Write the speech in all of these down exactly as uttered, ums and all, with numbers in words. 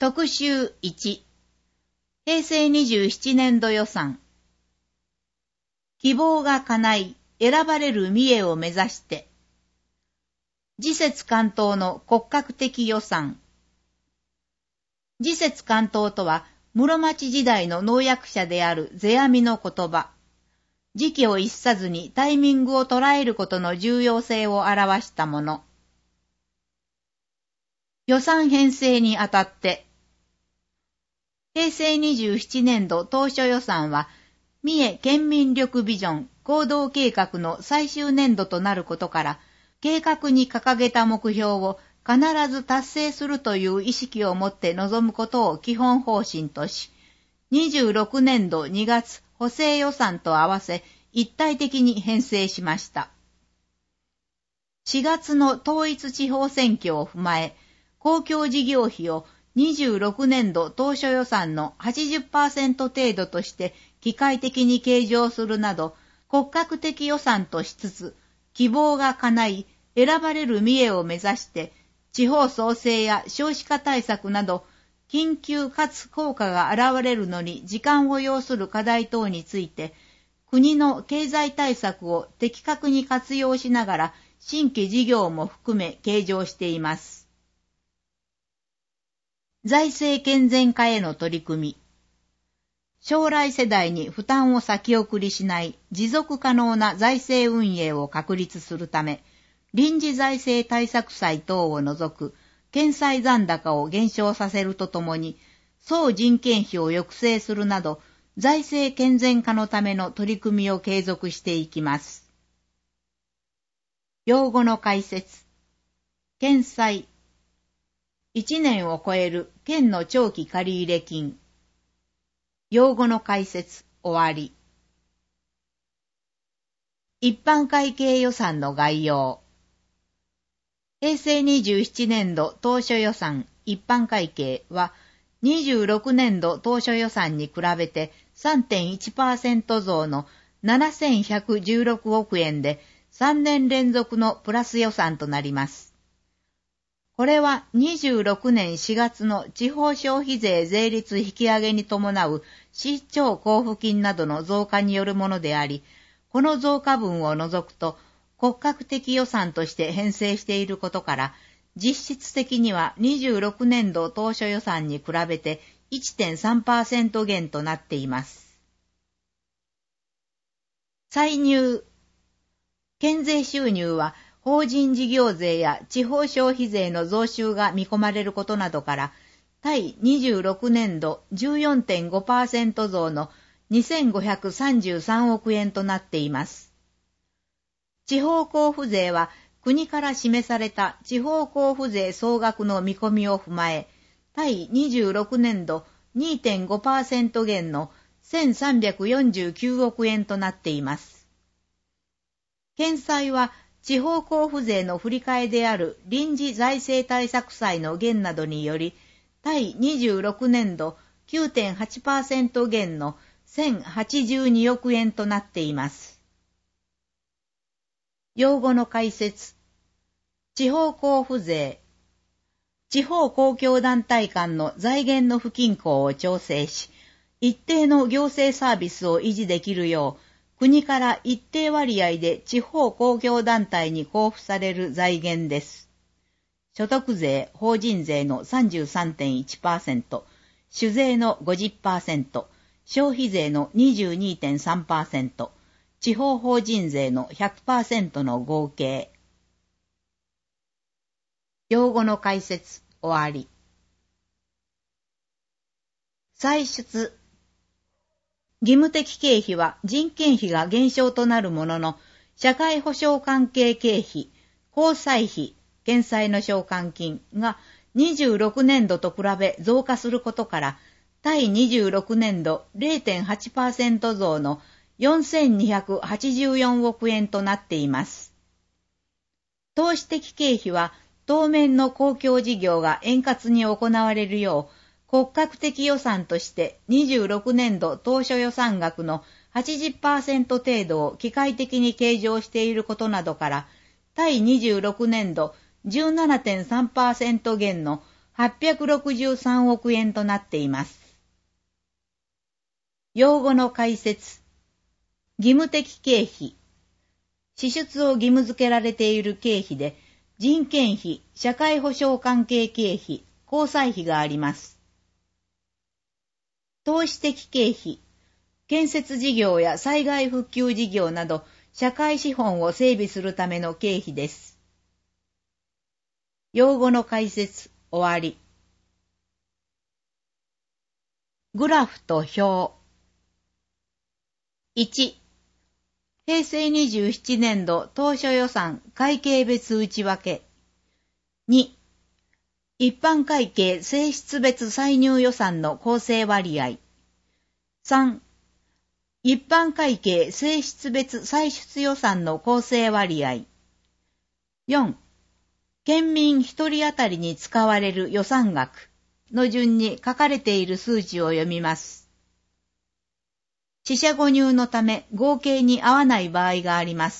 特集いち、平成にじゅうななねんど予算。希望が叶い、選ばれる三重を目指して。次節関東の骨格的予算。次節関東とは、室町時代の農薬者である世阿弥の言葉。時期を逸さずにタイミングを捉えることの重要性を表したもの。予算編成にあたって、平成にじゅうななねんど当初予算は、三重県民力ビジョン行動計画の最終年度となることから、計画に掲げた目標を必ず達成するという意識を持って臨むことを基本方針とし、にじゅうろくねんどにがつ補正予算と合わせ一体的に編成しました。しがつの統一地方選挙を踏まえ、公共事業費をにじゅうろくねんど当初予算の はちじゅっパーセント 程度として機械的に計上するなど骨格的予算としつつ、希望が叶い選ばれる三重を目指して地方創生や少子化対策など緊急かつ効果が現れるのに時間を要する課題等について国の経済対策を的確に活用しながら新規事業も含め計上しています。財政健全化への取り組み。将来世代に負担を先送りしない持続可能な財政運営を確立するため、臨時財政対策債等を除く県債残高を減少させるとともに、総人件費を抑制するなど、財政健全化のための取り組みを継続していきます。用語の解説。県債。いちねんを超える県の長期借入金。用語の解説終わり。一般会計予算の概要。平成にじゅうななねんど当初予算一般会計はにじゅうろくねんど当初予算に比べて さんてんいちパーセント 増のななせんひゃくじゅうろくおくえんでさんねん連続のプラス予算となります。これはにじゅうろくねんしがつの地方消費税税率引き上げに伴う市町交付金などの増加によるものであり、この増加分を除くと骨格的予算として編成していることから、実質的にはにじゅうろくねんど当初予算に比べて いってんさんパーセント 減となっています。歳入。県税収入は法人事業税や地方消費税の増収が見込まれることなどから、対にじゅうろくねんど じゅうよんてんごパーセント 増のにせんごひゃくさんじゅうさんおくえんとなっています。地方交付税は国から示された地方交付税総額の見込みを踏まえ、対にじゅうろくねんど にてんごパーセント 減のせんさんびゃくよんじゅうきゅうおくえんとなっています。県債は地方交付税の振り替えである臨時財政対策債の減などにより、対にじゅうろくねんど きゅうてんはちパーセント 減のせんはちじゅうにおくえんとなっています。用語の解説。地方交付税。地方公共団体間の財源の不均衡を調整し、一定の行政サービスを維持できるよう、国から一定割合で地方公共団体に交付される財源です。所得税、法人税の さんじゅうさんてんいちパーセント、酒税の ごじゅっパーセント、消費税の にじゅうにてんさんパーセント、地方法人税の ひゃくパーセント の合計。用語の解説終わり。歳出。義務的経費は人件費が減少となるものの、社会保障関係経費、交際費、県債の償還金がにじゅうろくねんどと比べ増加することから、対にじゅうろくねんど れいてんはちパーセント 増のよんせんにひゃくはちじゅうよんおくえんとなっています。投資的経費は当面の公共事業が円滑に行われるよう、骨格的予算としてにじゅうろくねんど当初予算額の はちじゅっパーセント 程度を機械的に計上していることなどから、対にじゅうろくねんど じゅうななてんさんパーセント 減のはっぴゃくろくじゅうさんおくえんとなっています。用語の解説。義務的経費。支出を義務付けられている経費で、人件費、社会保障関係経費、交際費があります。投資的経費。建設事業や災害復旧事業など、社会資本を整備するための経費です。用語の解説、終わり。グラフと表。いち、へいせいにじゅうななねん度当初予算会計別内訳。に、一般会計性質別歳入予算の構成割合。さん、一般会計性質別歳出予算の構成割合。よん、県民一人当たりに使われる予算額の順に書かれている数値を読みます。四捨五入のため合計に合わない場合があります。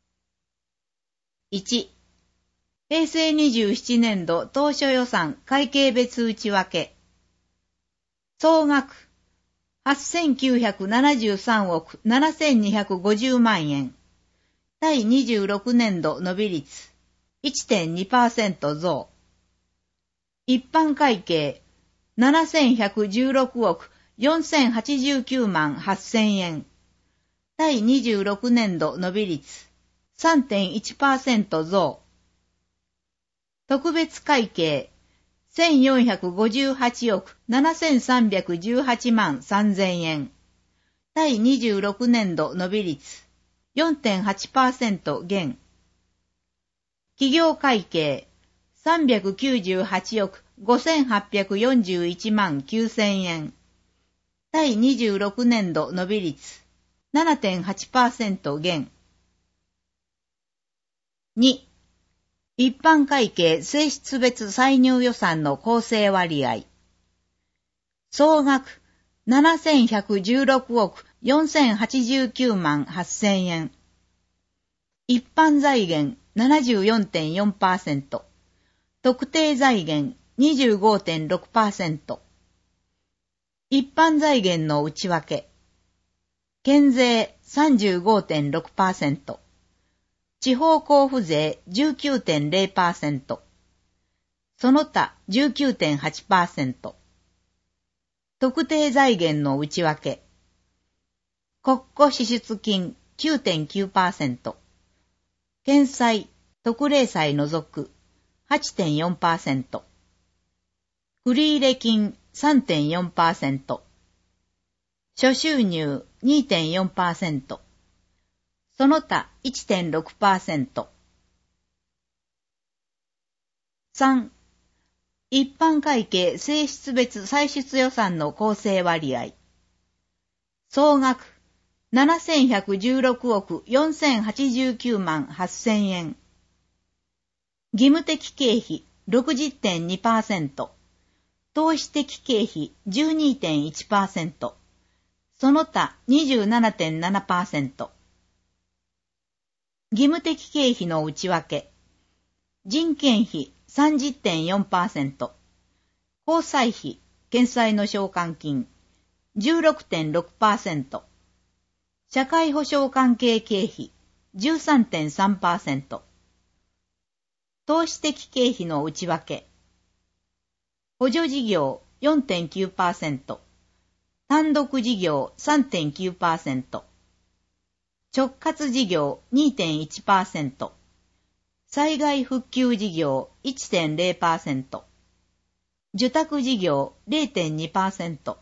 いち、へいせいにじゅうななねん度当初予算会計別内訳。総額はっせんきゅうひゃくななじゅうさんおくななせんにひゃくごじゅうまんえん。対にじゅうろくねん度伸び率 いってんにパーセント 増。一般会計ななせんひゃくじゅうろくおくよんせんはちじゅうきゅうまんはっせんえん。対にじゅうろくねん度伸び率 さんてんいちパーセント 増。特別会計せんよんひゃくごじゅうはちおくななせんさんびゃくじゅうはちまんさんぜんえん。対にじゅうろくねん度伸び率 よんてんはちパーセント 減。企業会計さんびゃくきゅうじゅうはちおくごせんはっぴゃくよんじゅういちまんきゅうせんえん。対にじゅうろくねん度伸び率 ななてんはちパーセント 減。に、一般会計性質別歳入予算の構成割合。総額ななせんひゃくじゅうろくおくよんせんはちじゅうきゅうまんはっせんえん。一般財源 ななじゅうよんてんよんパーセント。特定財源 にじゅうごてんろくパーセント。一般財源の内訳。県税 さんじゅうごてんろくパーセント。地方交付税 じゅうきゅうてんれいパーセント。その他 じゅうきゅうてんはちパーセント。特定財源の内訳。国庫支出金 きゅうてんきゅうパーセント。県債、特例債除く はちてんよんパーセント。繰入金 さんてんよんパーセント。諸収入 にてんよんパーセント。その他 いってんろくパーセント。さん、一般会計性質別歳出予算の構成割合。総額ななせんひゃくじゅうろくおくよんせんはちじゅうきゅうまんはっせんえん。義務的経費 ろくじゅってんにパーセント。投資的経費 じゅうにてんいちパーセント。その他 にじゅうななてんななパーセント。義務的経費の内訳。人件費 さんじゅってんよんパーセント。交際費、県債の償還金 じゅうろくてんろくパーセント。社会保障関係経費 じゅうさんてんさんパーセント。投資的経費の内訳。補助事業 よんてんきゅうパーセント。単独事業 さんてんきゅうパーセント。直轄事業 にてんいちパーセント。災害復旧事業 いってんれいパーセント。受託事業 れいてんにパーセント。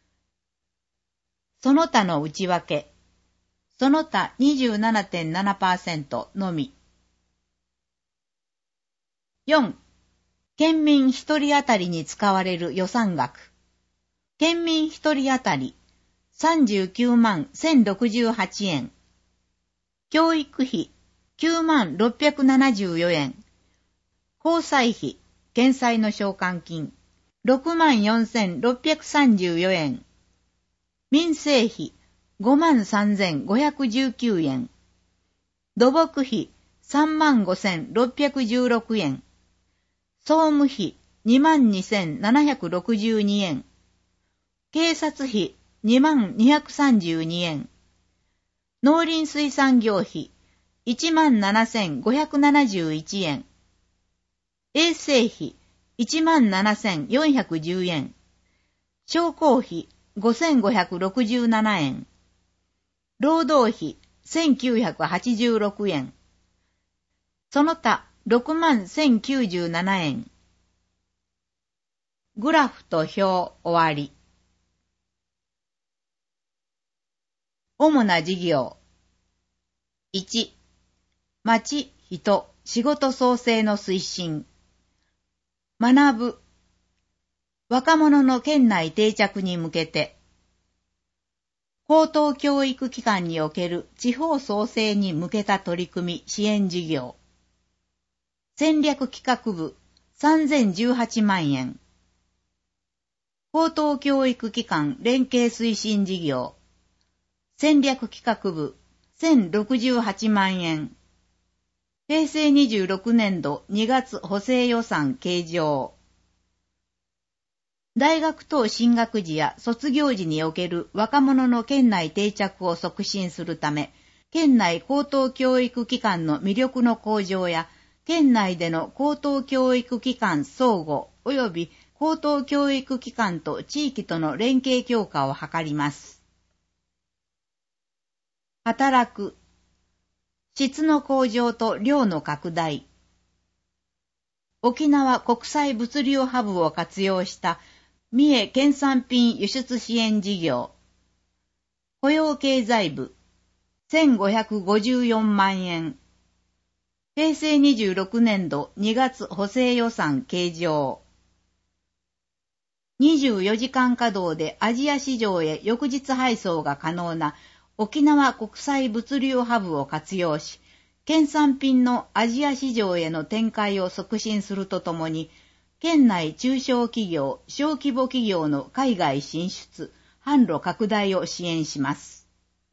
その他の内訳。その他 にじゅうななてんななパーセント のみ。よん、県民一人当たりに使われる予算額。県民一人当たりさんじゅうきゅうまんせんろくじゅうはちえん。教育費きゅうまんろっぴゃくななじゅうよえん。交際費、県債の償還金ろくまんよんせんろっぴゃくさんじゅうよえん。民生費ごまんさんぜんごひゃくじゅうきゅうえん。土木費さんまんごせんろっぴゃくじゅうろくえん。総務費にまんにせんななひゃくろくじゅうにえん。警察費にまんにひゃくさんじゅうにえん。農林水産業費いちまんななせんごひゃくななじゅういちえん。衛生費いちまんななせんよんひゃくじゅうえん。商工費ごせんごひゃくろくじゅうななえん。労働費せんきゅうひゃくはちじゅうろくえん。その他ろくまんせんきゅうじゅうななえん。グラフと表終わり。主な事業。いち、町、人、仕事創生の推進。学ぶ。若者の県内定着に向けて。高等教育機関における地方創生に向けた取り組み支援事業。戦略企画部さんぜんじゅうはちまんえん。高等教育機関連携推進事業。戦略企画部せんろくじゅうはちまんえん。へいせいにじゅうろくねんどにがつ補正予算計上。大学等進学時や卒業時における若者の県内定着を促進するため、県内高等教育機関の魅力の向上や、県内での高等教育機関相互及び高等教育機関と地域との連携強化を図ります。働く。質の向上と量の拡大。沖縄国際物流ハブを活用した三重県産品輸出支援事業。雇用経済部せんごひゃくごじゅうよんまんえん。へいせいにじゅうろくねんどにがつ補正予算計上。にじゅうよじかん稼働でアジア市場へ翌日配送が可能な沖縄国際物流ハブを活用し、県産品のアジア市場への展開を促進するとともに、県内中小企業、小規模企業の海外進出、販路拡大を支援します。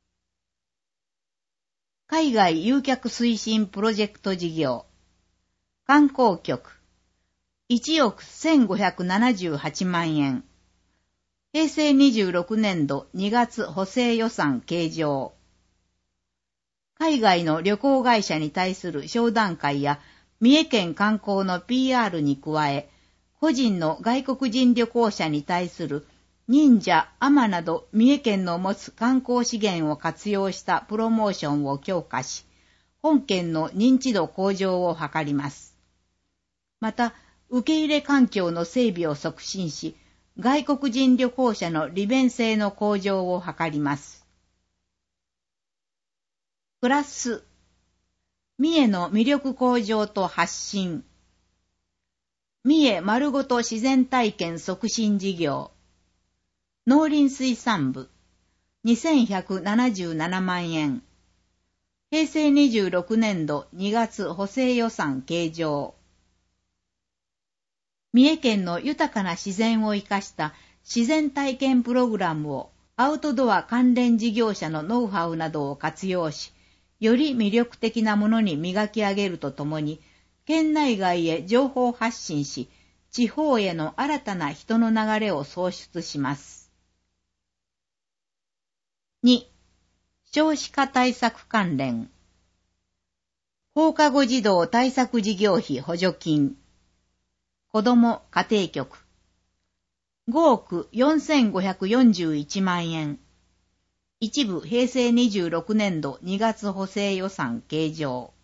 海外誘客推進プロジェクト事業。観光局。いちおくせんごひゃくななじゅうはちまんえん。へいせいにじゅうろくねんどにがつ補正予算計上。海外の旅行会社に対する商談会や三重県観光の ピーアール に加え、個人の外国人旅行者に対する忍者、海女など三重県の持つ観光資源を活用したプロモーションを強化し、本県の認知度向上を図ります。また、受け入れ環境の整備を促進し、外国人旅行者の利便性の向上を図ります。プラス、三重の魅力向上と発信。三重丸ごと自然体験促進事業。農林水産部にせんひゃくななじゅうななまんえん。へいせいにじゅうろくねんどにがつ補正予算計上。三重県の豊かな自然を生かした自然体験プログラムをアウトドア関連事業者のノウハウなどを活用し、より魅力的なものに磨き上げるとともに、県内外へ情報発信し、地方への新たな人の流れを創出します。に、少子化対策関連。放課後児童対策事業費補助金。子ども家庭局。ごおくよんせんごひゃくよんじゅういちまんえん。一部へいせいにじゅうろくねんどにがつ補正予算計上。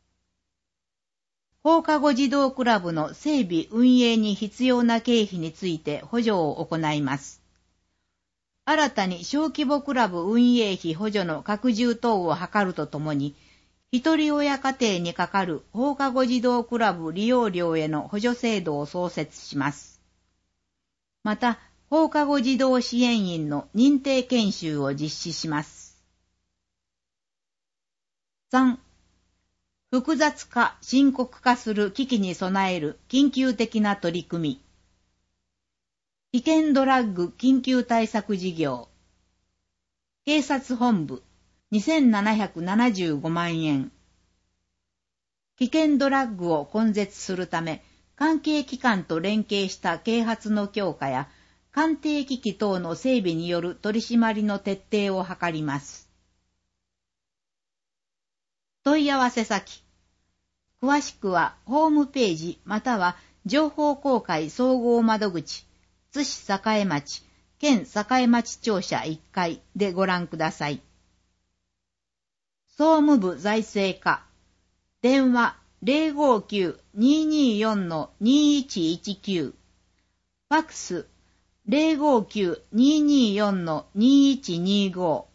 放課後児童クラブの整備運営に必要な経費について補助を行います。新たに小規模クラブ運営費補助の拡充等を図るとともに、一人親家庭にかかる放課後児童クラブ利用料への補助制度を創設します。また、放課後児童支援員の認定研修を実施します。さん、複雑化、深刻化する危機に備える緊急的な取り組み。危険ドラッグ緊急対策事業。警察本部にせんななひゃくななじゅうごまんえん。危険ドラッグを根絶するため、 関係機関と連携した啓発の強化や、鑑定機器等の整備による取り締まりの徹底を図ります。問い合わせ先。詳しくはホームページまたは情報公開総合窓口、津市栄町、県栄町庁舎いっかいでご覧ください。総務部財政課。電話 ゼロごきゅう にーにーよん にーいちいちきゅう。ファックス ゼロごきゅう にーにーよん にーいちにーご。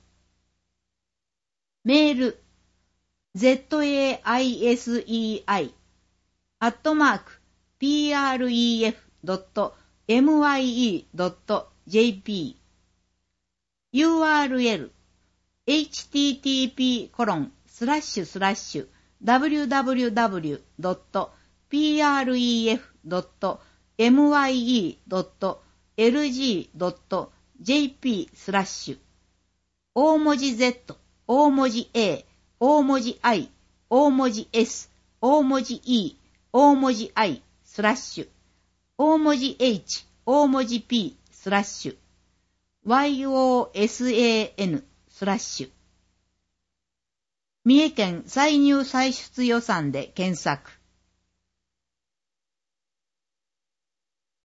メール ゼットエーアイエスイーアイ アットマーク ピーアールイーエフ ドット エムワイイー ドット ジェーピー ユーアールエル エイチティーティーピーコロンスラッシュスラッシュダブリューダブリューダブリュー ドット ピーアールイーエフ ドット エムワイイー ドット エルジー ドット ジェーピー スラッシュ大文字 Z、大文字 A、大文字 I、大文字 S、大文字 E、大文字 I、スラッシュ、大文字 H、大文字 P、スラッシュ、ワイオーエスエーエヌ、スラッシュ。三重県歳入歳出予算で検索。